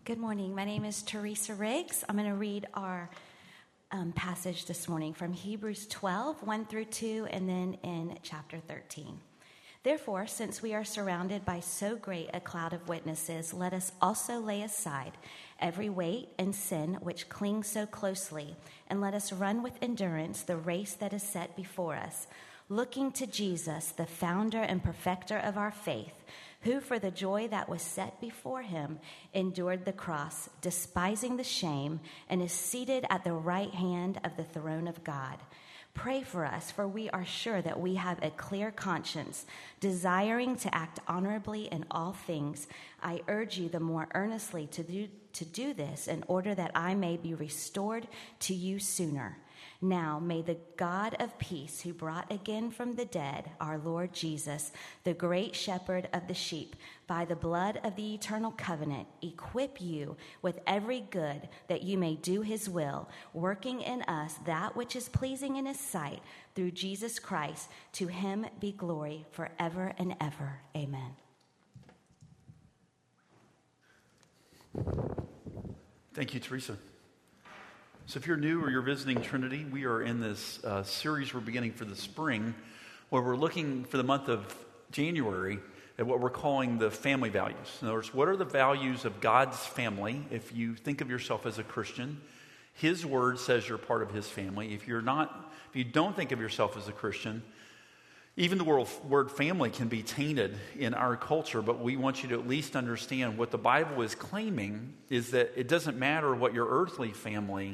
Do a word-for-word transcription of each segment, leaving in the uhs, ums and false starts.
Good morning. My name is Teresa Riggs. I'm going to read our um, passage this morning from Hebrews twelve, one through two, and then in chapter thirteen. Therefore, since we are surrounded by so great a cloud of witnesses, let us also lay aside every weight and sin which clings so closely, and let us run with endurance the race that is set before us, looking to Jesus, the founder and perfecter of our faith, who for the joy that was set before him endured the cross, despising the shame, and is seated at the right hand of the throne of God. Pray for us, for we are sure that we have a clear conscience, desiring to act honorably in all things. I urge you the more earnestly to do, to do this in order that I may be restored to you sooner. Now may the God of peace, who brought again from the dead our Lord Jesus, the great shepherd of the sheep, by the blood of the eternal covenant, equip you with every good that you may do his will, working in us that which is pleasing in his sight, through Jesus Christ. To him be glory forever and ever. Amen. Thank you, Teresa. So if you're new or you're visiting Trinity, we are in this uh, series we're beginning for the spring, where we're looking for the month of January at what we're calling the family values. In other words, what are the values of God's family? If you think of yourself as a Christian, his word says you're part of his family. If you're not, if you don't think of yourself as a Christian, even the word, word family can be tainted in our culture, but we want you to at least understand what the Bible is claiming is that it doesn't matter what your earthly family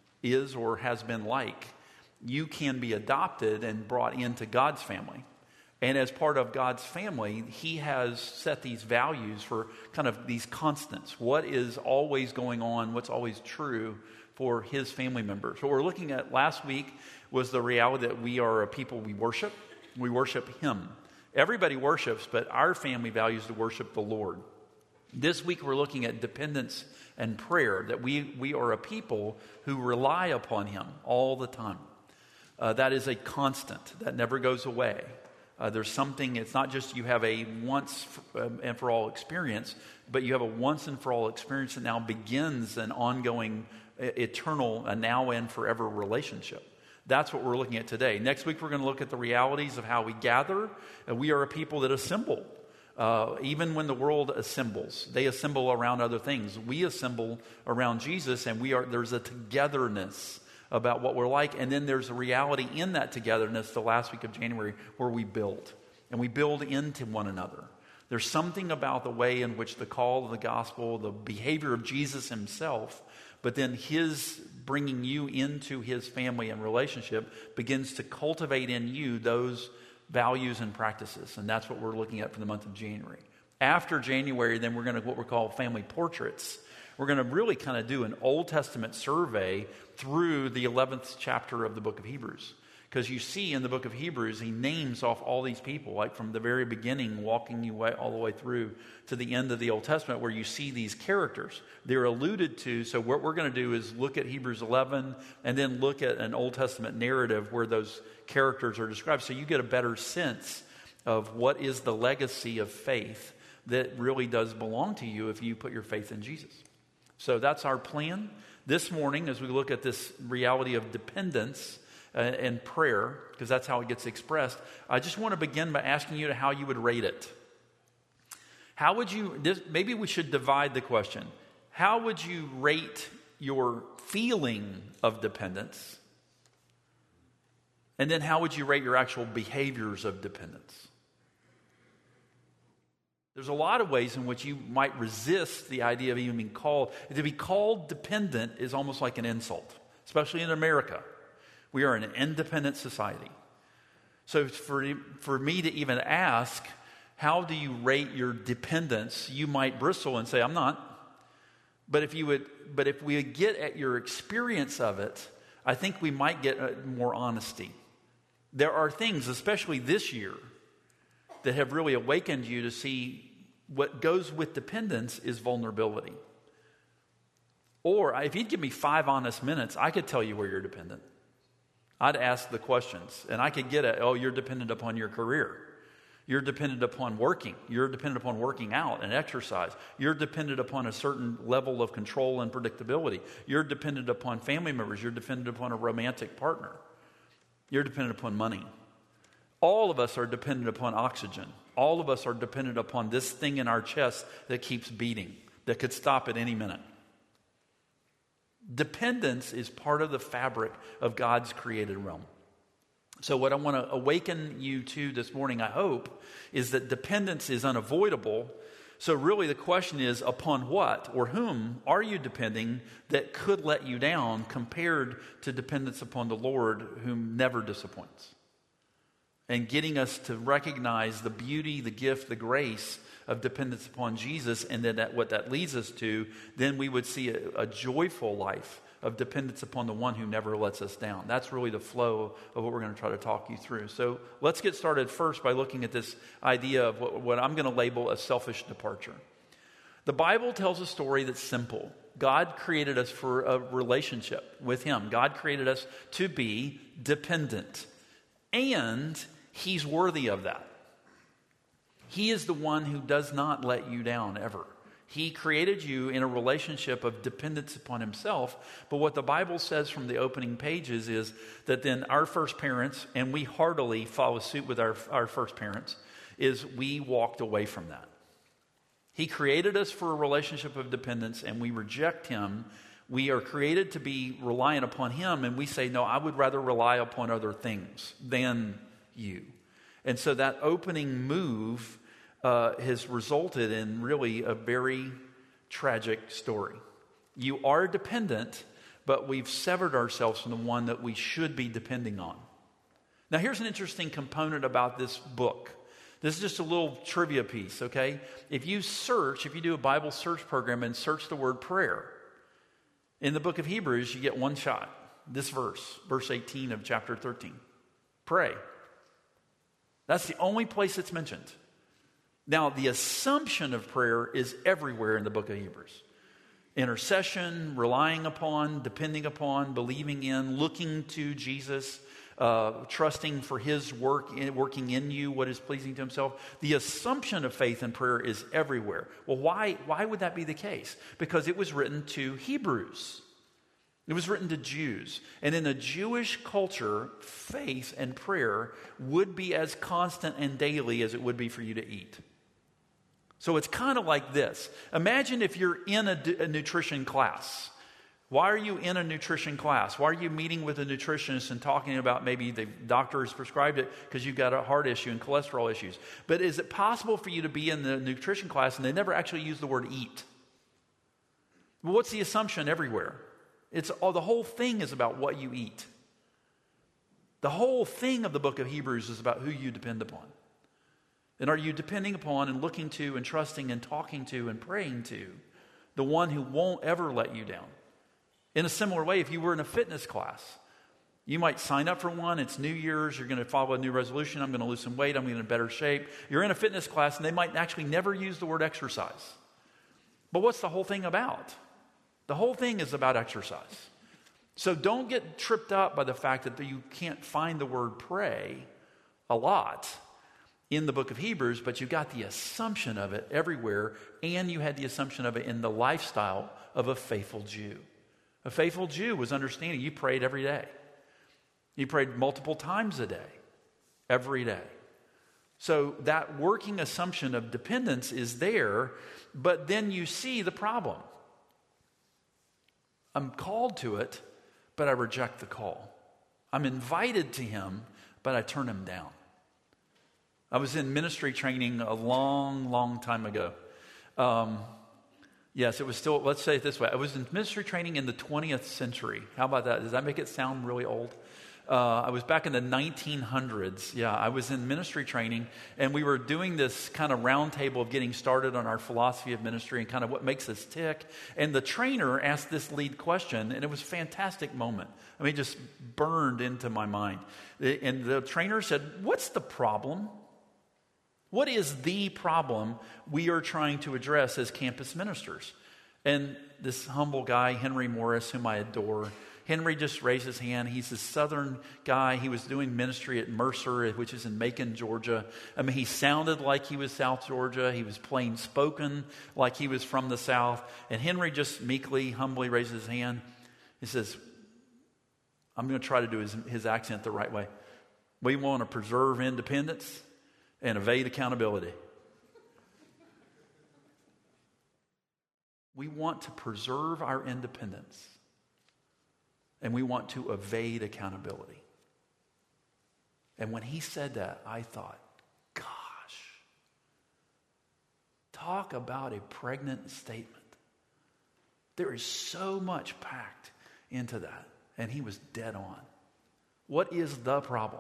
is or has been like. You can be adopted and brought into God's family. And as part of God's family, he has set these values for kind of these constants. What is always going on, what's always true for his family members. What we're looking at last week was the reality that we are a people we worship. We worship him. Everybody worships, but our family values to worship the Lord. This week we're looking at dependence and prayer, that we, we are a people who rely upon him all the time. Uh, that is a constant. That never goes away. Uh, there's something, it's not just you have a once and for all experience, but you have a once and for all experience that now begins an ongoing, eternal, a now and forever relationship. That's what we're looking at today. Next week we're going to look at the realities of how we gather. And we are a people that assemble. Uh, even when the world assembles, they assemble around other things. We assemble around Jesus, and we are. There's a togetherness about what we're like, and then there's a reality in that togetherness. The last week of January, where we build, and we build into one another. There's something about the way in which the call of the gospel, the behavior of Jesus himself, but then his bringing you into his family and relationship begins to cultivate in you those values and practices, and that's what we're looking at for the month of January. After January, then we're going to what we're called family portraits. We're going to really kind of do an Old Testament survey through the eleventh chapter of the book of Hebrews. Because you see in the book of Hebrews, he names off all these people, like from the very beginning, walking you way, all the way through to the end of the Old Testament, where you see these characters. They're alluded to, so what we're going to do is look at Hebrews eleven, and then look at an Old Testament narrative where those characters are described, so you get a better sense of what is the legacy of faith that really does belong to you if you put your faith in Jesus. So that's our plan this morning as we look at this reality of dependence and prayer, because that's how it gets expressed. I just want to begin by asking you to how you would rate it. How would you, this, maybe we should divide the question. How would you rate your feeling of dependence? And then how would you rate your actual behaviors of dependence? There's a lot of ways in which you might resist the idea of even being called. To be called dependent is almost like an insult, especially in America. We are an independent society. So for, for me to even ask, how do you rate your dependence? You might bristle and say, I'm not. But if you would, but if we would get at your experience of it, I think we might get more honesty. There are things, especially this year, that have really awakened you to see what goes with dependence is vulnerability. Or if you'd give me five honest minutes, I could tell you where you're dependent. I'd ask the questions, and I could get at, oh, you're dependent upon your career. You're dependent upon working. You're dependent upon working out and exercise. You're dependent upon a certain level of control and predictability. You're dependent upon family members. You're dependent upon a romantic partner. You're dependent upon money. All of us are dependent upon oxygen. All of us are dependent upon this thing in our chest that keeps beating, that could stop at any minute. Dependence is part of the fabric of God's created realm. So what I want to awaken you to this morning, I hope, is that dependence is unavoidable. So really the question is, upon what or whom are you depending that could let you down compared to dependence upon the Lord, whom never disappoints? And getting us to recognize the beauty, the gift, the grace of dependence upon Jesus, and then that, what that leads us to, then we would see a, a joyful life of dependence upon the one who never lets us down. That's really the flow of what we're going to try to talk you through. So let's get started first by looking at this idea of what, what I'm going to label a selfish departure. The Bible tells a story that's simple. God created us for a relationship with Him. God created us to be dependent. And He's worthy of that. He is the one who does not let you down ever. He created you in a relationship of dependence upon Himself. But what the Bible says from the opening pages is that then our first parents, and we heartily follow suit with our, our first parents, is we walked away from that. He created us for a relationship of dependence, and we reject Him. We are created to be reliant upon Him, and we say, no, I would rather rely upon other things than you. And so that opening move uh, has resulted in really a very tragic story. You are dependent, but we've severed ourselves from the one that we should be depending on. Now, here's an interesting component about this book. This is just a little trivia piece, okay? If you search, if you do a Bible search program and search the word prayer, in the book of Hebrews, you get one shot. This verse, verse eighteen of chapter thirteen. Pray. That's the only place it's mentioned. Now, the assumption of prayer is everywhere in the book of Hebrews. Intercession, relying upon, depending upon, believing in, looking to Jesus, uh, trusting for His work, in, working in you what is pleasing to Himself. The assumption of faith and prayer is everywhere. Well, why, why would that be the case? Because it was written to Hebrews. It was written to Jews. And in a Jewish culture, faith and prayer would be as constant and daily as it would be for you to eat. So it's kind of like this. Imagine if you're in a, a nutrition class. Why are you in a nutrition class? Why are you meeting with a nutritionist and talking about maybe the doctor has prescribed it because you've got a heart issue and cholesterol issues? But is it possible for you to be in the nutrition class and they never actually use the word eat? Well, what's the assumption everywhere? It's all, the whole thing is about what you eat. The whole thing of the book of Hebrews is about who you depend upon. And are you depending upon and looking to and trusting and talking to and praying to the one who won't ever let you down? In a similar way, if you were in a fitness class, you might sign up for one. It's New Year's. You're going to follow a new resolution. I'm going to lose some weight. I'm going to get in better shape. You're in a fitness class, and they might actually never use the word exercise. But what's the whole thing about? The whole thing is about exercise. So don't get tripped up by the fact that you can't find the word pray a lot in the book of Hebrews, but you got the assumption of it everywhere, and you had the assumption of it in the lifestyle of a faithful Jew. A faithful Jew was understanding you prayed every day. You prayed multiple times a day, every day. So that working assumption of dependence is there, but then you see the problem. I'm called to it, but I reject the call. I'm invited to Him, but I turn Him down. I was in ministry training a long, long time ago. Um, yes, it was still, let's say it this way. I was in ministry training in the twentieth century. How about that? Does that make it sound really old? Uh, I was back in the nineteen hundreds. Yeah, I was in ministry training, and we were doing this kind of round table of getting started on our philosophy of ministry and kind of what makes us tick. And the trainer asked this lead question, and it was a fantastic moment. I mean, it just burned into my mind. And the trainer said, "What's the problem? What is the problem we are trying to address as campus ministers?" And this humble guy, Henry Morris, whom I adore, Henry just raised his hand. He's a southern guy. He was doing ministry at Mercer, which is in Macon, Georgia. I mean, he sounded like he was South Georgia. He was plain spoken like he was from the South. And Henry just meekly, humbly raises his hand. He says, I'm going to try to do his, his accent the right way. We want to preserve independence and evade accountability. We want to preserve our independence, and we want to evade accountability. And when he said that, I thought, gosh, talk about a pregnant statement. There is so much packed into that, and he was dead on. What is the problem?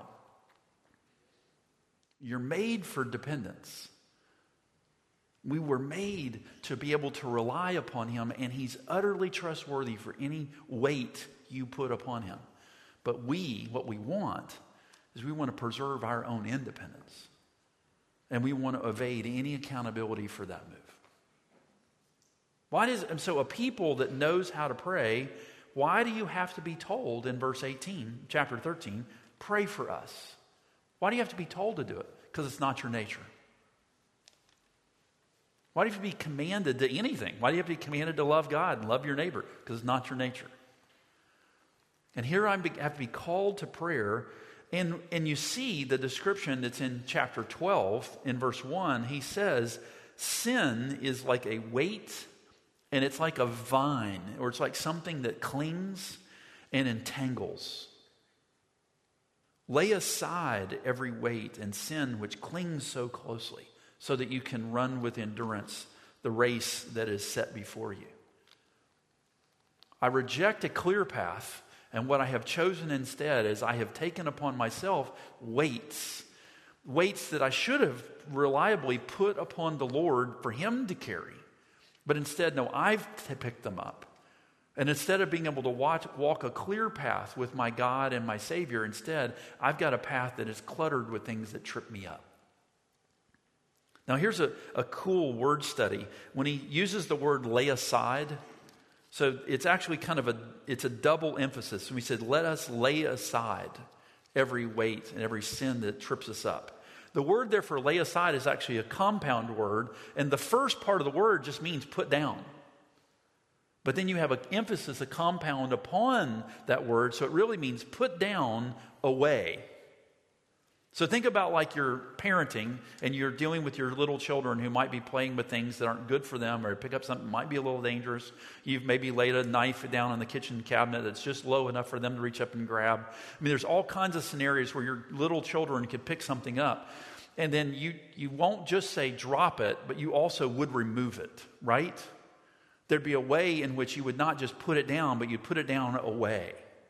You're made for dependence. We were made to be able to rely upon him, and he's utterly trustworthy for any weight you put upon him. But we, what we want, is we want to preserve our own independence. And we want to evade any accountability for that move. Why does, and so a people that knows how to pray, why do you have to be told in verse eighteen, chapter thirteen, pray for us? Why do you have to be told to do it? Because it's not your nature. Why do you have to be commanded to anything? Why do you have to be commanded to love God and love your neighbor? Because it's not your nature. And here I have to be called to prayer. And, and you see the description that's in chapter twelve, in verse one. He says, sin is like a weight, and it's like a vine, or it's like something that clings and entangles. Lay aside every weight and sin which clings so closely, so that you can run with endurance the race that is set before you. I reject a clear path, and what I have chosen instead is I have taken upon myself weights, weights that I should have reliably put upon the Lord for him to carry. But instead, no, I've t- picked them up. And instead of being able to watch, walk a clear path with my God and my Savior, instead, I've got a path that is cluttered with things that trip me up. Now, here's a, a cool word study. When he uses the word lay aside, so it's actually kind of a, it's a double emphasis. So he said, let us lay aside every weight and every sin that trips us up. The word there for lay aside is actually a compound word, and the first part of the word just means put down. But then you have an emphasis, a compound upon that word, so it really means put down, away. So think about like you're parenting and you're dealing with your little children who might be playing with things that aren't good for them, or pick up something that might be a little dangerous. You've maybe laid a knife down on the kitchen cabinet that's just low enough for them to reach up and grab. I mean, there's all kinds of scenarios where your little children could pick something up. And then you, you won't just say drop it, but you also would remove it, right? There'd be a way in which you would not just put it down, but you'd put it down away.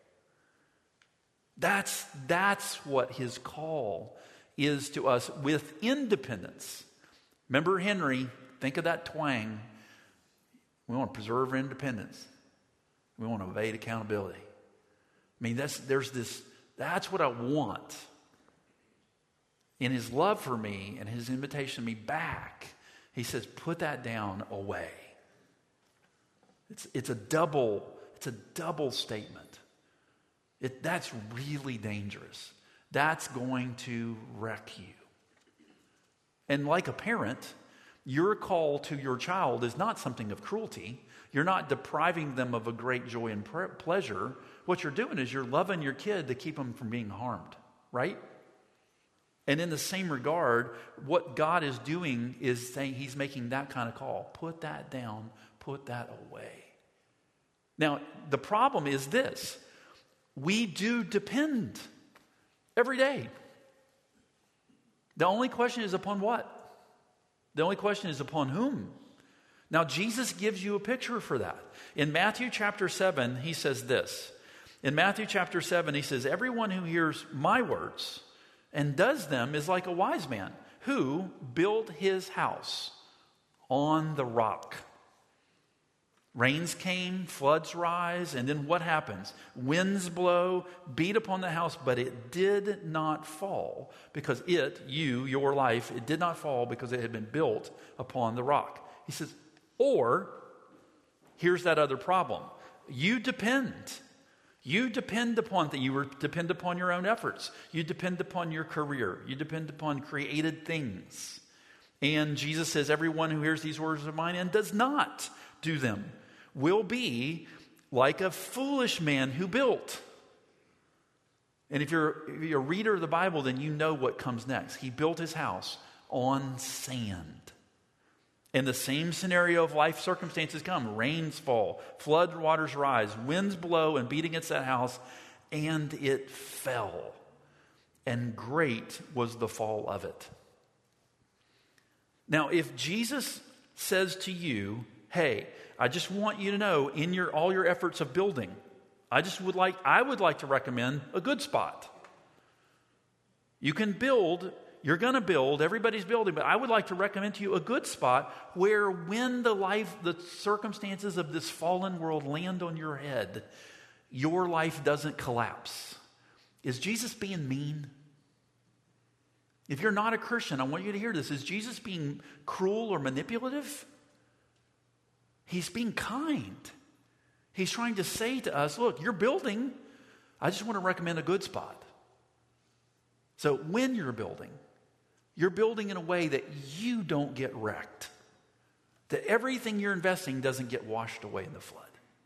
That's, that's what his call is to us with independence. Remember Henry, think of that twang. We want to preserve our independence. We want to evade accountability. I mean, that's, there's this, that's what I want. In his love for me and his invitation to me back, he says, put that down away. It's, it's a double, it's a double statement. It, that's really dangerous. That's going to wreck you. And like a parent, your call to your child is not something of cruelty. You're not depriving them of a great joy and pre- pleasure. What you're doing is you're loving your kid to keep them from being harmed, right? And in the same regard, what God is doing is saying he's making that kind of call. Put that down, put that away. Now, the problem is this. We do depend every day. The only question is upon what? The only question is upon whom? Now, Jesus gives you a picture for that. In Matthew chapter seven, he says this. In Matthew chapter seven, he says, everyone who hears my words and does them is like a wise man who built his house on the rock. Rains came, floods rise, and then what happens? Winds blow, beat upon the house, but it did not fall because it, you, your life, it did not fall because it had been built upon the rock. He says, or, here's that other problem. You depend. You depend upon that. You depend upon your own efforts. You depend upon your career. You depend upon created things. And Jesus says, everyone who hears these words of mine and does not do them will be like a foolish man who built. And if you're, if you're a reader of the Bible, then you know what comes next. He built his house on sand. And the same scenario of life circumstances come. Rains fall, flood waters rise, winds blow and beat against that house, and it fell. And great was the fall of it. Now, if Jesus says to you, hey, I just want you to know in your all your efforts of building, I just would like I would like to recommend a good spot. You can build, you're going to build, everybody's building, but I would like to recommend to you a good spot where when the life, the circumstances of this fallen world land on your head, your life doesn't collapse. Is Jesus being mean? If you're not a Christian, I want you to hear this. Is Jesus being cruel or manipulative? He's being kind. He's trying to say to us, look, you're building. I just want to recommend a good spot. So when you're building, you're building in a way that you don't get wrecked. That everything you're investing doesn't get washed away in the flood.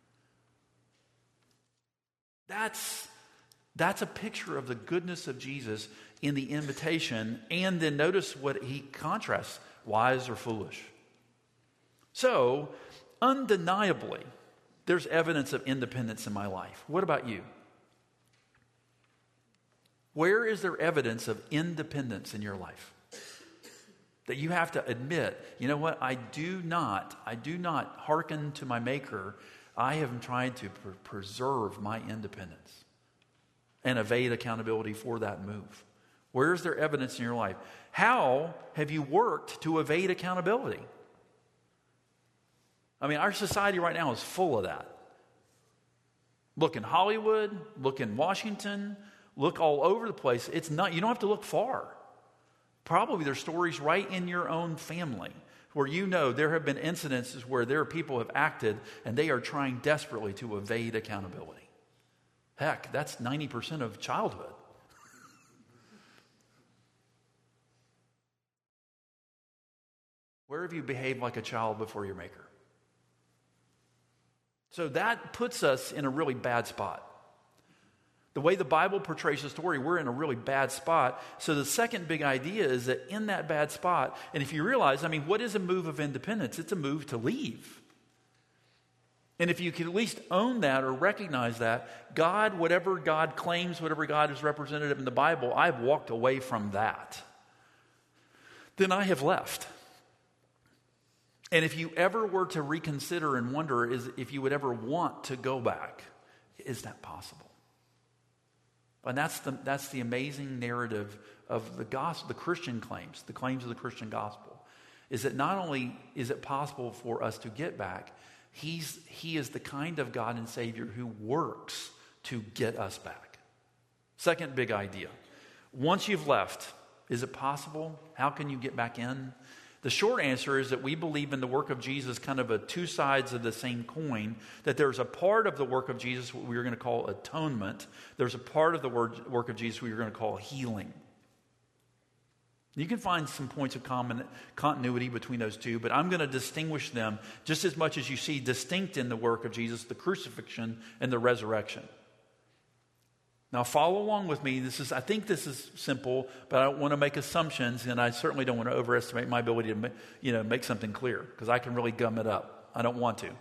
That's, that's a picture of the goodness of Jesus in the invitation. And then notice what he contrasts, wise or foolish. So, undeniably, there's evidence of independence in my life. What about you? Where is there evidence of independence in your life? That you have to admit, you know what, I do not, I do not hearken to my Maker. I am trying to pr- preserve my independence and evade accountability for that move. Where is there evidence in your life? How have you worked to evade accountability? I mean, our society right now is full of that. Look in Hollywood, look in Washington, look all over the place. It's not, you don't have to look far. Probably there's stories right in your own family where you know there have been incidences where there are people who have acted and they are trying desperately to evade accountability. Heck, that's ninety percent of childhood. Where have you behaved like a child before your Maker? So that puts us in a really bad spot. The way the Bible portrays the story, we're in a really bad spot. So the second big idea is that in that bad spot, and if you realize, I mean, what is a move of independence? It's a move to leave. And if you can at least own that or recognize that, God, whatever God claims, whatever God is represented in the Bible, I've walked away from that. Then I have left. And if you ever were to reconsider and wonder is if you would ever want to go back, is that possible? And that's the, that's the amazing narrative of the gospel, the Christian claims, the claims of the Christian gospel, is that not only is it possible for us to get back, he's, he is the kind of God and Savior who works to get us back. Second big idea. Once you've left, is it possible? How can you get back in? The short answer is that we believe in the work of Jesus, kind of a two sides of the same coin, that there's a part of the work of Jesus what we're going to call atonement. There's a part of the word, work of Jesus we're going to call healing. You can find some points of common continuity between those two, but I'm going to distinguish them just as much as you see distinct in the work of Jesus, the crucifixion and the resurrection. Now follow along with me. This is, I think this is simple, but I don't want to make assumptions, and I certainly don't want to overestimate my ability to, you know, make something clear, because I can really gum it up. I don't want to.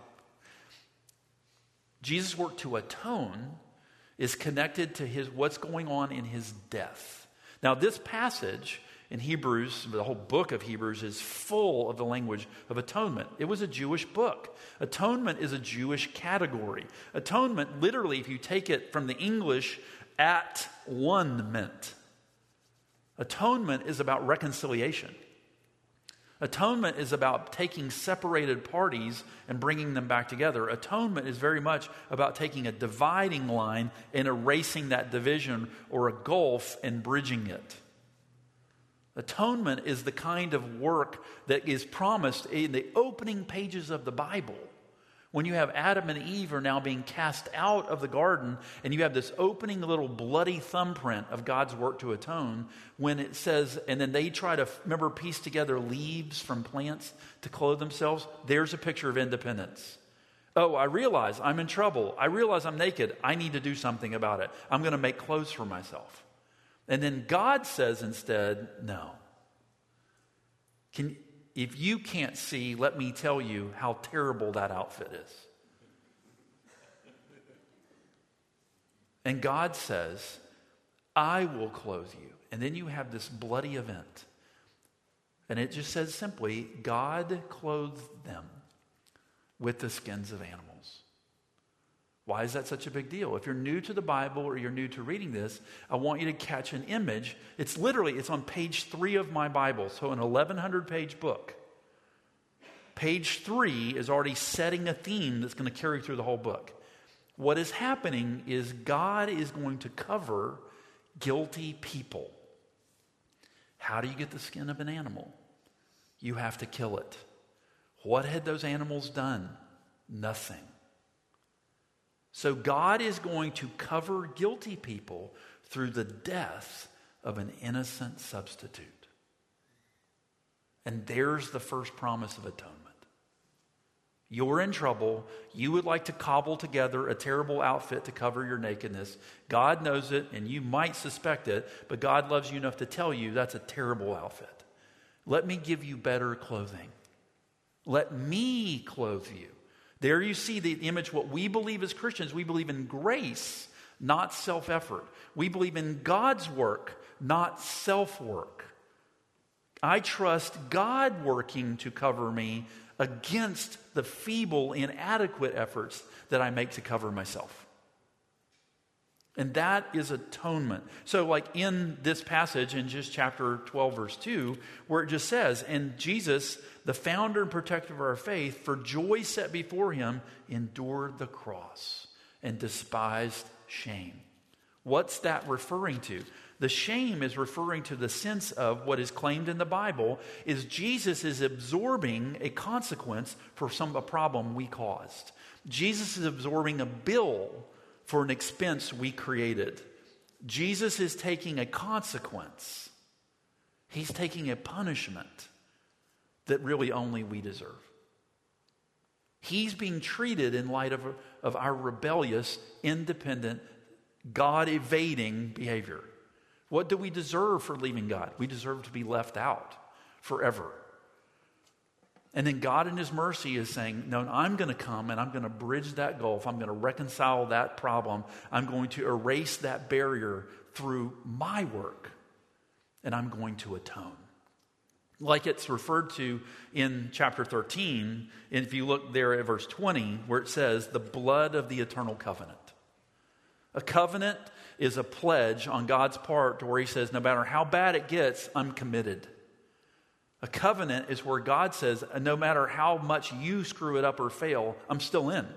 Jesus' work to atone is connected to his what's going on in his death. Now this passage in Hebrews, the whole book of Hebrews, is full of the language of atonement. It was a Jewish book. Atonement is a Jewish category. Atonement, literally, if you take it from the English, at one meant. Atonement is about reconciliation. Atonement is about taking separated parties and bringing them back together. Atonement is very much about taking a dividing line and erasing that division or a gulf and bridging it. Atonement is the kind of work that is promised in the opening pages of the Bible, When you have Adam and Eve are now being cast out of the garden, and you have this opening little bloody thumbprint of God's work to atone, when it says, and then they try to, remember, piece together leaves from plants to clothe themselves, there's a picture of independence. Oh, I realize I'm in trouble. I realize I'm naked. I need to do something about it. I'm going to make clothes for myself. And then God says instead, no. Can If you can't see, let me tell you how terrible that outfit is. And God says, I will clothe you. And then you have this bloody event. And it just says simply, God clothed them with the skins of animals. Why is that such a big deal? If you're new to the Bible or you're new to reading this, I want you to catch an image. It's literally, it's on page three of my Bible, so an eleven hundred page book. Page three is already setting a theme that's going to carry through the whole book. What is happening is God is going to cover guilty people. How do you get the skin of an animal? You have to kill it. What had those animals done? Nothing. So God is going to cover guilty people through the death of an innocent substitute. And there's the first promise of atonement. You're in trouble. You would like to cobble together a terrible outfit to cover your nakedness. God knows it, and you might suspect it, but God loves you enough to tell you that's a terrible outfit. Let me give you better clothing. Let me clothe you. There you see the image. What we believe as Christians, we believe in grace, not self-effort. We believe in God's work, not self-work. I trust God working to cover me against the feeble, inadequate efforts that I make to cover myself. And that is atonement. So like in this passage in just chapter twelve, verse two, where it just says, and Jesus, the founder and protector of our faith, for joy set before him, endured the cross and despised shame. What's that referring to? The shame is referring to the sense of what is claimed in the Bible is Jesus is absorbing a consequence for some a problem we caused. Jesus is absorbing a bill for an expense we created. Jesus is taking a consequence. He's taking a punishment that really only we deserve. He's being treated in light of, of our rebellious, independent, God-evading behavior. What do we deserve for leaving God? We deserve to be left out forever. And then God in his mercy is saying, no, I'm going to come and I'm going to bridge that gulf. I'm going to reconcile that problem. I'm going to erase that barrier through my work. And I'm going to atone. Like it's referred to in chapter thirteen, and if you look there at verse twenty, where it says, the blood of the eternal covenant. A covenant is a pledge on God's part to where he says, no matter how bad it gets, I'm committed. A covenant is where God says, no matter how much you screw it up or fail, I'm still in.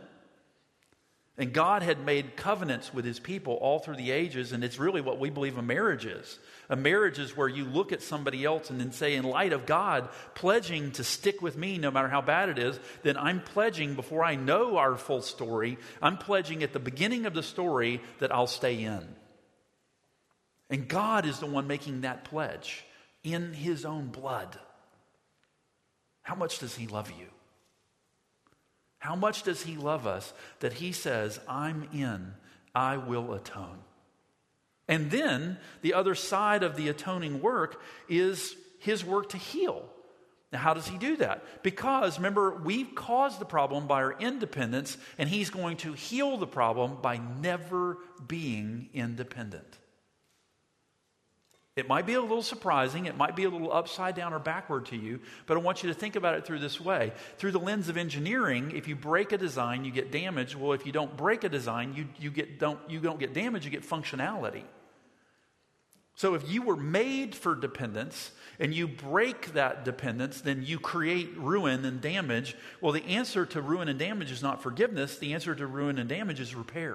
And God had made covenants with his people all through the ages, and it's really what we believe a marriage is. A marriage is where you look at somebody else and then say, in light of God pledging to stick with me no matter how bad it is, then I'm pledging before I know our full story, I'm pledging at the beginning of the story that I'll stay in. And God is the one making that pledge in his own blood. How much does he love you? How much does he love us that he says, I'm in, I will atone. And then the other side of the atoning work is his work to heal. Now, how does he do that? Because, remember, we've caused the problem by our independence, and he's going to heal the problem by never being independent. It might be a little surprising, it might be a little upside down or backward to you, but I want you to think about it through this way. Through the lens of engineering, if you break a design, you get damage. Well, if you don't break a design, you, you, get, don't, you don't get damage, you get functionality. So if you were made for dependence and you break that dependence, then you create ruin and damage. Well, the answer to ruin and damage is not forgiveness. The answer to ruin and damage is repair.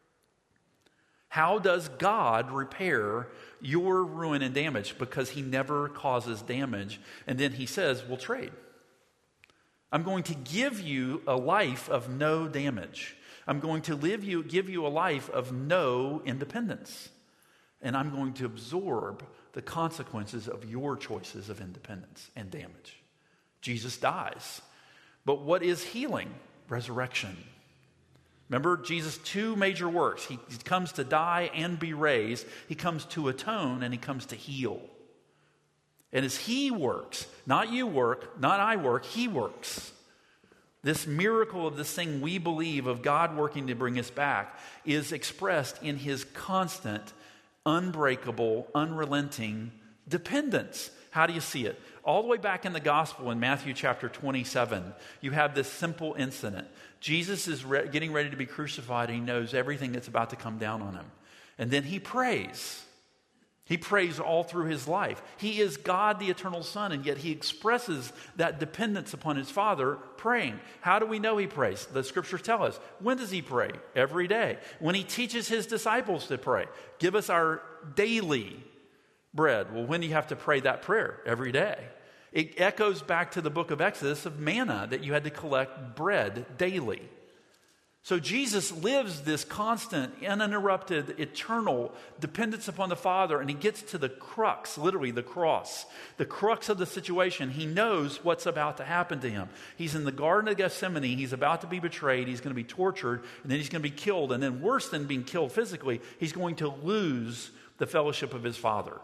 How does God repair your ruin and damage? Because he never causes damage. And then he says, we'll trade. I'm going to give you a life of no damage. I'm going to live you, give you a life of no independence. And I'm going to absorb the consequences of your choices of independence and damage. Jesus dies. But what is healing? Resurrection. Remember Jesus' two major works. He comes to die and be raised. He comes to atone and he comes to heal. And as he works, not you work, not I work, he works. This miracle of this thing we believe of God working to bring us back is expressed in his constant, unbreakable, unrelenting dependence. How do you see it? All the way back in the gospel in Matthew chapter twenty-seven, you have this simple incident. Jesus is re- getting ready to be crucified. And he knows everything that's about to come down on him. And then he prays. He prays all through his life. He is God, the eternal Son, and yet he expresses that dependence upon his Father praying. How do we know he prays? The scriptures tell us. When does he pray? Every day. When he teaches his disciples to pray. Give us our daily bread. Well, when do you have to pray that prayer? Every day. It echoes back to the book of Exodus of manna, that you had to collect bread daily. So Jesus lives this constant, uninterrupted, eternal dependence upon the Father, and he gets to the crux, literally the cross, the crux of the situation. He knows what's about to happen to him. He's in the Garden of Gethsemane. He's about to be betrayed. He's going to be tortured, and then he's going to be killed. And then worse than being killed physically, he's going to lose the fellowship of his Father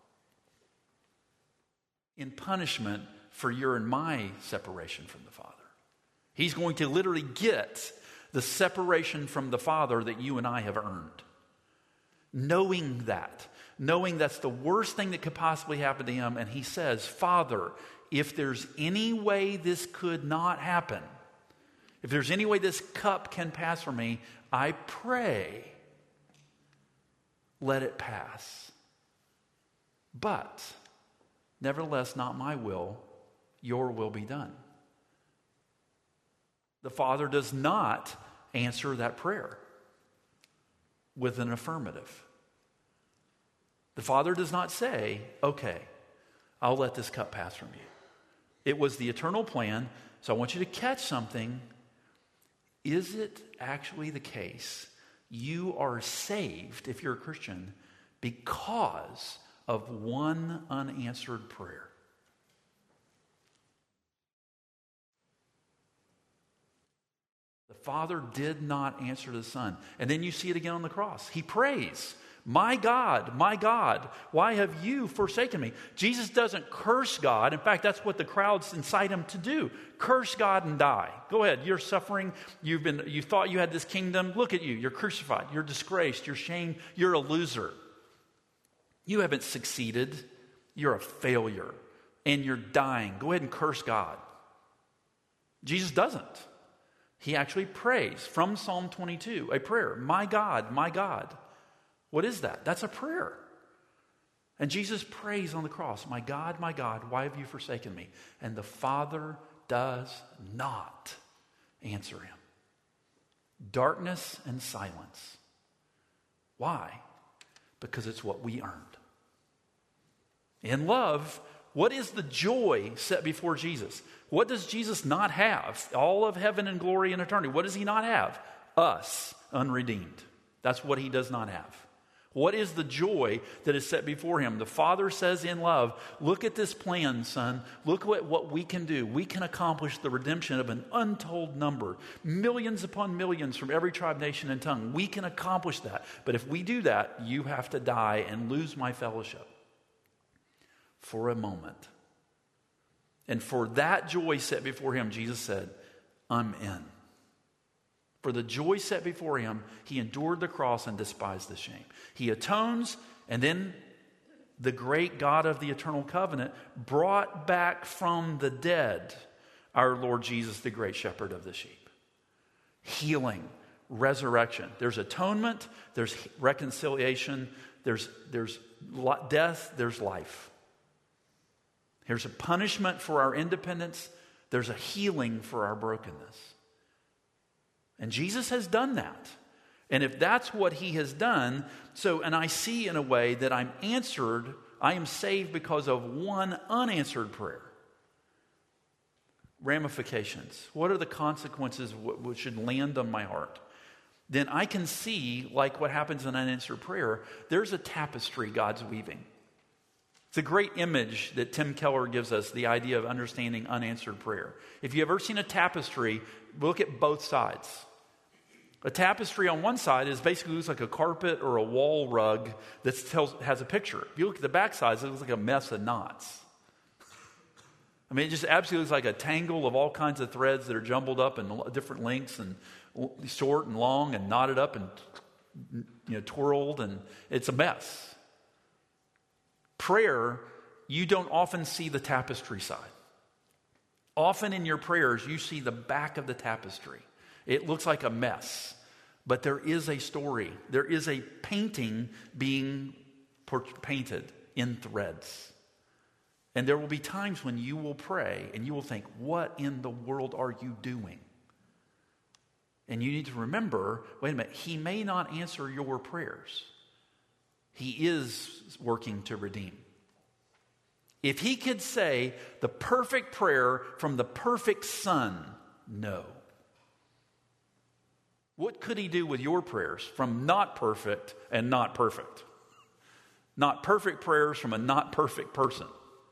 in punishment for your and my separation from the Father. He's going to literally get the separation from the Father that you and I have earned. Knowing that, knowing that's the worst thing that could possibly happen to him, and he says, Father, if there's any way this could not happen, if there's any way this cup can pass from me, I pray, let it pass. But, nevertheless, not my will, your will be done. The Father does not answer that prayer with an affirmative. The Father does not say, okay, I'll let this cup pass from you. It was the eternal plan, so I want you to catch something. Is it actually the case you are saved, if you're a Christian, because of one unanswered prayer? The Father did not answer the Son. And then you see it again on the cross. He prays, my God, my God, why have you forsaken me? Jesus doesn't curse God. In fact, that's what the crowds incite him to do. Curse God and die. Go ahead. You're suffering. You've been, you thought you had this kingdom. Look at you. You're crucified. You're disgraced. You're shamed. You're a loser. You haven't succeeded. You're a failure. And you're dying. Go ahead and curse God. Jesus doesn't. He actually prays from Psalm twenty-two, a prayer. My God, my God. What is that? That's a prayer. And Jesus prays on the cross, my God, my God, why have you forsaken me? And the Father does not answer him. Darkness and silence. Why? Because it's what we earned. In love, what is the joy set before Jesus? What does Jesus not have? All of heaven and glory and eternity. What does he not have? Us, unredeemed. That's what he does not have. What is the joy that is set before him? The Father says in love, look at this plan, son. Look at what we can do. We can accomplish the redemption of an untold number. Millions upon millions from every tribe, nation, and tongue. We can accomplish that. But if we do that, you have to die and lose my fellowship for a moment. And for that joy set before him, Jesus said, I'm in. For the joy set before him, he endured the cross and despised the shame. He atones, and then the great God of the eternal covenant brought back from the dead our Lord Jesus, the great shepherd of the sheep. Healing, resurrection. There's atonement, there's reconciliation, there's, there's death, there's life. There's a punishment for our independence. There's a healing for our brokenness. And Jesus has done that. And if that's what he has done, so, and I see in a way that I'm answered, I am saved because of one unanswered prayer. ramifications? What are the consequences of what, what should land on my heart? Then I can see, like what happens in unanswered prayer, there's a tapestry God's weaving. It's a great image that Tim Keller gives us, the idea of understanding unanswered prayer. If you've ever seen a tapestry, look at both sides. A tapestry on one side is basically looks like a carpet or a wall rug that tells, has a picture. If you look at the back side, it looks like a mess of knots. I mean, it just absolutely looks like a tangle of all kinds of threads that are jumbled up in different lengths and short and long and knotted up and, you know, twirled, and it's a mess. Prayer, you don't often see the tapestry side. Often in your prayers, you see the back of the tapestry. It looks like a mess, but there is a story. There is a painting being painted in threads. And there will be times when you will pray and you will think, what in the world are you doing? And you need to remember, wait a minute, he may not answer your prayers. He is working to redeem. If he could say the perfect prayer from the perfect son, no. What could he do with your prayers from not perfect and not perfect? Not perfect prayers from a not perfect person.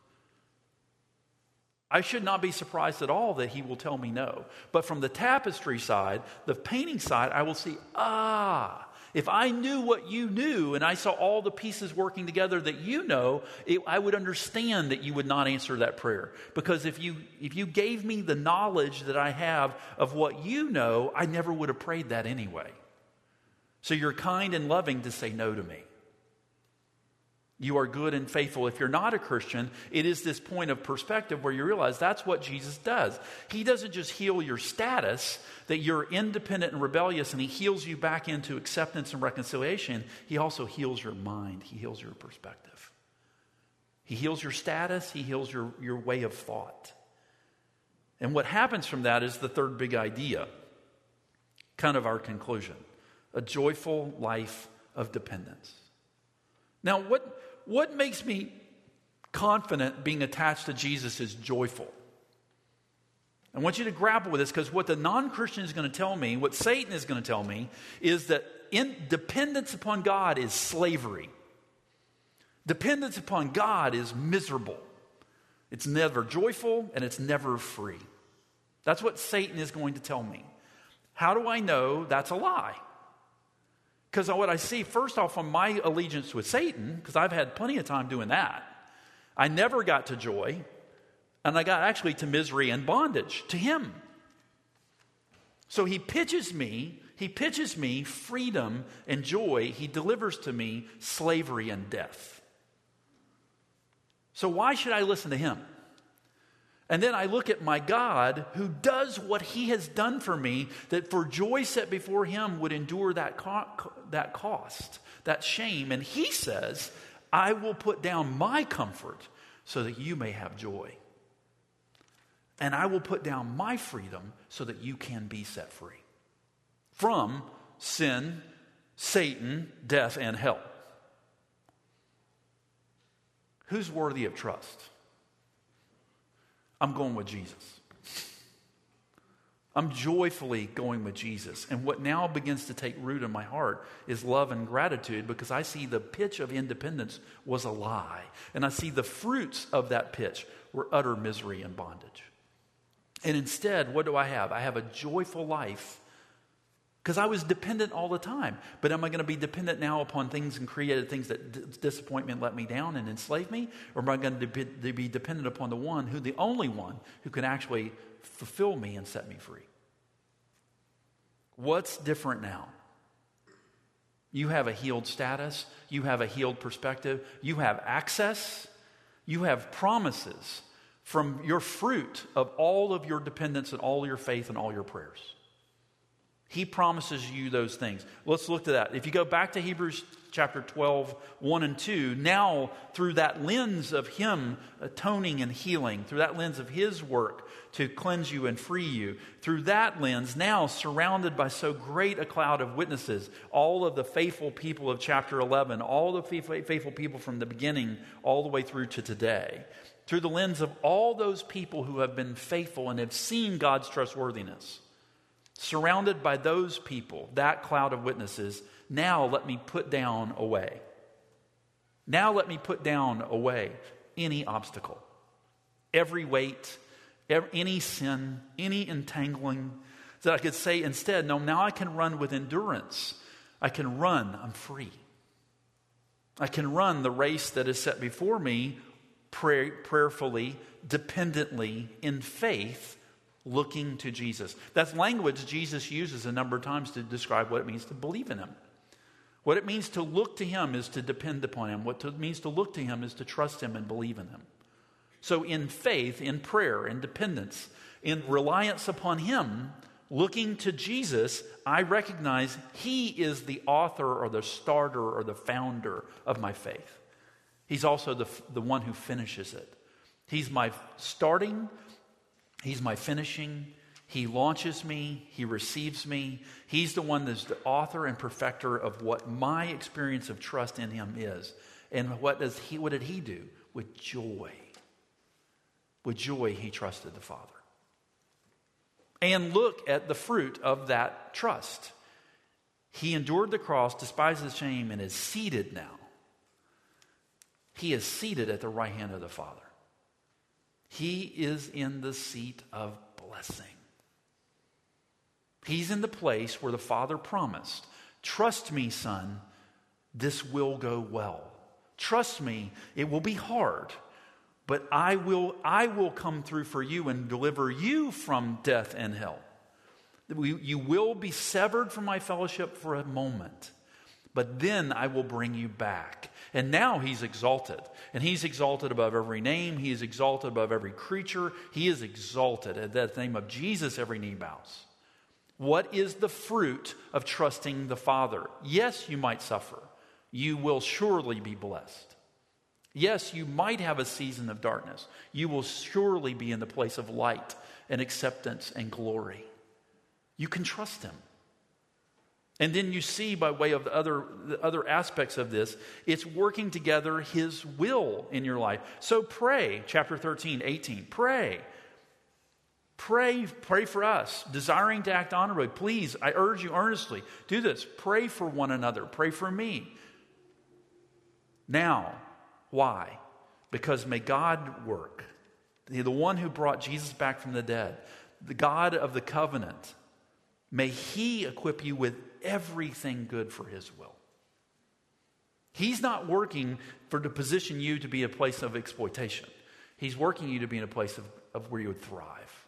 I should not be surprised at all that he will tell me no. But from the tapestry side, the painting side, I will see, ah, if I knew what you knew and I saw all the pieces working together that you know, it, I would understand that you would not answer that prayer. Because if you if you gave me the knowledge that I have of what you know, I never would have prayed that anyway. So you're kind and loving to say no to me. You are good and faithful. If you're not a Christian, it is this point of perspective where you realize that's what Jesus does. He doesn't just heal your status, that you're independent and rebellious, and he heals you back into acceptance and reconciliation. He also heals your mind. He heals your perspective. He heals your status. He heals your, your way of thought. And what happens from that is the third big idea, kind of our conclusion, a joyful life of dependence. Now, what... What makes me confident being attached to Jesus is joyful? I want you to grapple with this, because what the non-Christian is going to tell me, what Satan is going to tell me, is that in dependence upon God is slavery. Dependence upon God is miserable. It's never joyful and it's never free. That's what Satan is going to tell me. How do I know that's a lie? Because what I see, first off, on my allegiance with Satan, because I've had plenty of time doing that, I never got to joy, and I got actually to misery and bondage to him. So he pitches me, he pitches me freedom and joy. He delivers to me slavery and death. So why should I listen to him? And then I look at my God, who does what he has done for me, that for joy set before him would endure that, co- that cost, that shame. And he says, I will put down my comfort so that you may have joy. And I will put down my freedom so that you can be set free from sin, Satan, death, and hell. Who's worthy of trust? I'm going with Jesus. I'm joyfully going with Jesus. And what now begins to take root in my heart is love and gratitude, because I see the pitch of independence was a lie. And I see the fruits of that pitch were utter misery and bondage. And instead, what do I have? I have a joyful life, because I was dependent all the time. But am I going to be dependent now upon things and created things that d- disappointment let me down and enslave me? Or am I going to be, be dependent upon the one, who the only one, who can actually fulfill me and set me free? What's different now? You have a healed status. You have a healed perspective. You have access. You have promises from your fruit of all of your dependence and all your faith and all your prayers. He promises you those things. Let's look at that. If you go back to Hebrews chapter twelve, one and two, now through that lens of him atoning and healing, through that lens of his work to cleanse you and free you, through that lens, now surrounded by so great a cloud of witnesses, all of the faithful people of chapter eleven, all the faithful people from the beginning all the way through to today, through the lens of all those people who have been faithful and have seen God's trustworthiness. Surrounded by those people, that cloud of witnesses, now let me put down away. Now let me put down away any obstacle, every weight, every, any sin, any entangling, that I could say instead, no, now I can run with endurance. I can run, I'm free. I can run the race that is set before me pray, prayerfully, dependently, in faith, looking to Jesus. That's language Jesus uses a number of times to describe what it means to believe in him. What it means to look to him is to depend upon him. What it means to look to him is to trust him and believe in him. So in faith, in prayer, in dependence, in reliance upon him, looking to Jesus, I recognize he is the author or the starter or the founder of my faith. He's also the, the one who finishes it. He's my starting, he's my finishing. He launches me, he receives me. He's the one that's the author and perfecter of what my experience of trust in him is. And what does he what did he do? With joy. With joy he trusted the Father. And look at the fruit of that trust. He endured the cross, despised the shame, and is seated now. He is seated at the right hand of the Father. He is in the seat of blessing. He's in the place where the Father promised, trust me, son, this will go well. Trust me, it will be hard, but I will, I will come through for you and deliver you from death and hell. You will be severed from my fellowship for a moment, but then I will bring you back. And now he's exalted. And he's exalted above every name. He is exalted above every creature. He is exalted. At the name of Jesus, every knee bows. What is the fruit of trusting the Father? Yes, you might suffer. You will surely be blessed. Yes, you might have a season of darkness. You will surely be in the place of light and acceptance and glory. You can trust him. And then you see, by way of the other, the other aspects of this, it's working together his will in your life. So pray, chapter thirteen, eighteen. Pray. Pray, pray for us, desiring to act honorably. Please, I urge you earnestly, do this. Pray for one another. Pray for me. Now, why? Because may God work. The one who brought Jesus back from the dead, the God of the covenant, may he equip you with everything good for his will. He's not working for to position you to be a place of exploitation. He's working you to be in a place of, of where you would thrive.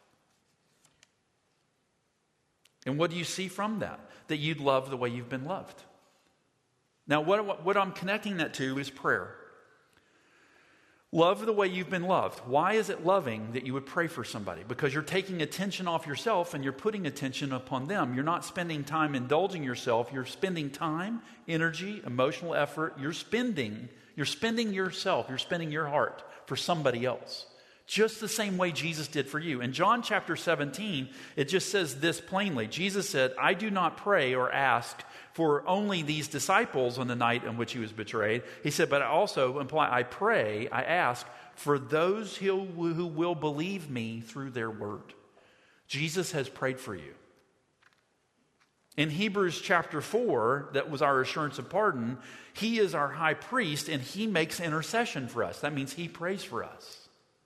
And what do you see from that? That you'd love the way you've been loved. Now, what, what I'm connecting that to is prayer. Love the way you've been loved. Why is it loving that you would pray for somebody? Because you're taking attention off yourself and you're putting attention upon them. You're not spending time indulging yourself. You're spending time, energy, emotional effort. You're spending, you're spending yourself. You're spending your heart for somebody else. Just the same way Jesus did for you. In John chapter seventeen, it just says this plainly. Jesus said, I do not pray or ask for only these disciples on the night in which he was betrayed. He said, but I also imply, I pray, I ask for those who, who will believe me through their word. Jesus has prayed for you. In Hebrews chapter four, that was our assurance of pardon, he is our high priest and he makes intercession for us. That means he prays for us.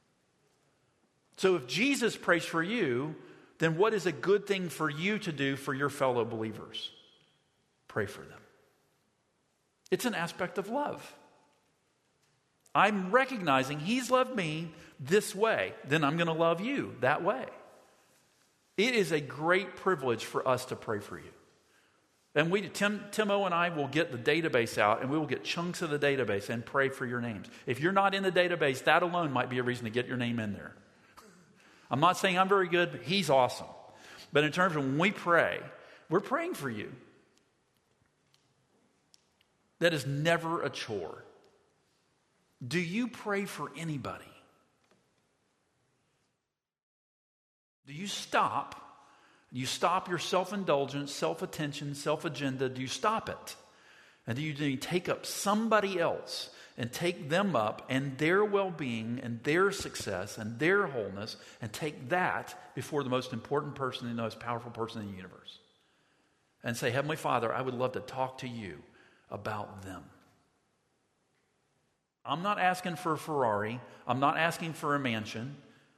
So if Jesus prays for you, then what is a good thing for you to do for your fellow believers? Pray for them. It's an aspect of love. I'm recognizing he's loved me this way, then I'm going to love you that way. It is a great privilege for us to pray for you. And we, Tim, Timo and I will get the database out and we will get chunks of the database and pray for your names. If you're not in the database, that alone might be a reason to get your name in there. I'm not saying I'm very good, but he's awesome. But in terms of when we pray, we're praying for you. That is never a chore. Do you pray for anybody? Do you stop? You stop your self-indulgence, self-attention, self-agenda. Do you stop it? And do you, do you take up somebody else and take them up and their well-being and their success and their wholeness and take that before the most important person and the most powerful person in the universe. And say, Heavenly Father, I would love to talk to you about them. I'm not asking for a Ferrari. I'm not asking for a mansion.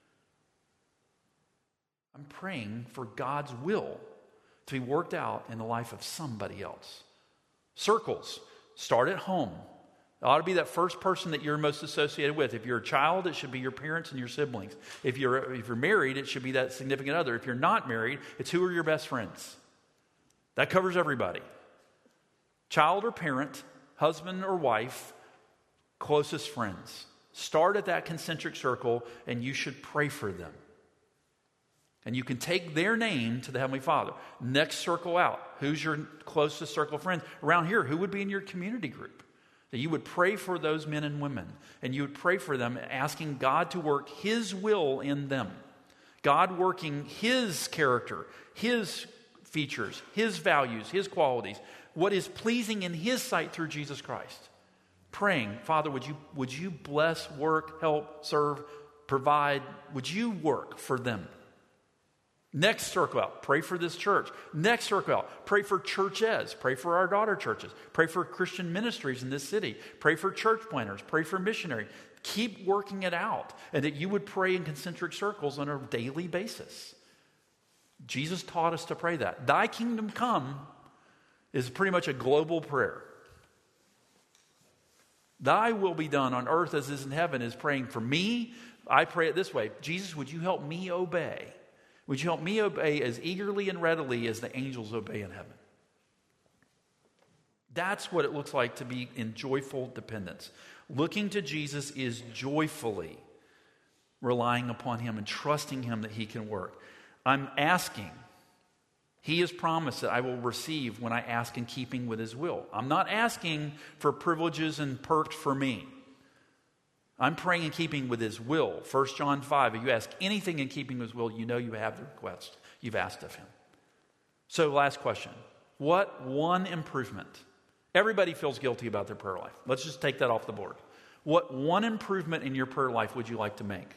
I'm praying for God's will to be worked out in the life of somebody else. Circles. Start at home. It ought to be that first person that you're most associated with. If you're a child, it should be your parents and your siblings. If you're, if you're married, it should be that significant other. If you're not married, it's who are your best friends. That covers everybody. Child or parent, husband or wife, closest friends. Start at that concentric circle and you should pray for them. And you can take their name to the Heavenly Father. Next circle out. Who's your closest circle of friends? Around here, who would be in your community group? That you would pray for those men and women. And you would pray for them, asking God to work His will in them. God working His character, His features, His values, His qualities. What is pleasing in His sight through Jesus Christ. Praying, Father, would you, would you bless, work, help, serve, provide? Would you work for them? Next circle out, pray for this church. Next circle out, pray for churches. Pray for our daughter churches. Pray for Christian ministries in this city. Pray for church planners. Pray for missionaries. Keep working it out. And that you would pray in concentric circles on a daily basis. Jesus taught us to pray that. Thy kingdom come is pretty much a global prayer. Thy will be done on earth as is in heaven is praying for me. I pray it this way. Jesus, would you help me obey? Would you help me obey as eagerly and readily as the angels obey in heaven? That's what it looks like to be in joyful dependence. Looking to Jesus is joyfully relying upon Him and trusting Him that He can work. I'm asking. He has promised that I will receive when I ask in keeping with His will. I'm not asking for privileges and perks for me. I'm praying in keeping with His will. First John five, if you ask anything in keeping with His will, you know you have the request you've asked of Him. So last question. What one improvement? Everybody feels guilty about their prayer life. Let's just take that off the board. What one improvement in your prayer life would you like to make?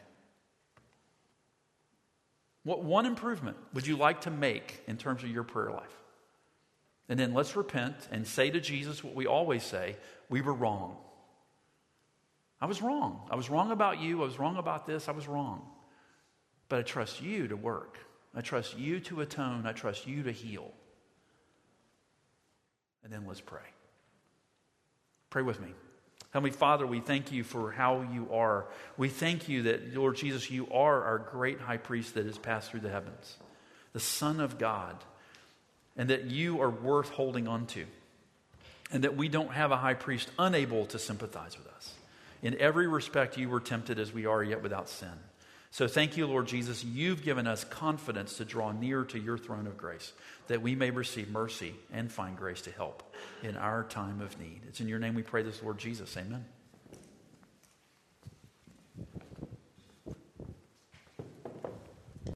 What one improvement would you like to make in terms of your prayer life? And then let's repent and say to Jesus what we always say, we were wrong. I was wrong. I was wrong about you. I was wrong about this. I was wrong. But I trust you to work. I trust you to atone. I trust you to heal. And then let's pray. Pray with me. Heavenly Father, we thank you for how you are. We thank you that, Lord Jesus, you are our great high priest that has passed through the heavens, the Son of God, and that you are worth holding on to, and that we don't have a high priest unable to sympathize with us. In every respect, you were tempted as we are, yet without sin. So thank you, Lord Jesus. You've given us confidence to draw near to your throne of grace, that we may receive mercy and find grace to help in our time of need. It's in your name we pray this, Lord Jesus. Amen.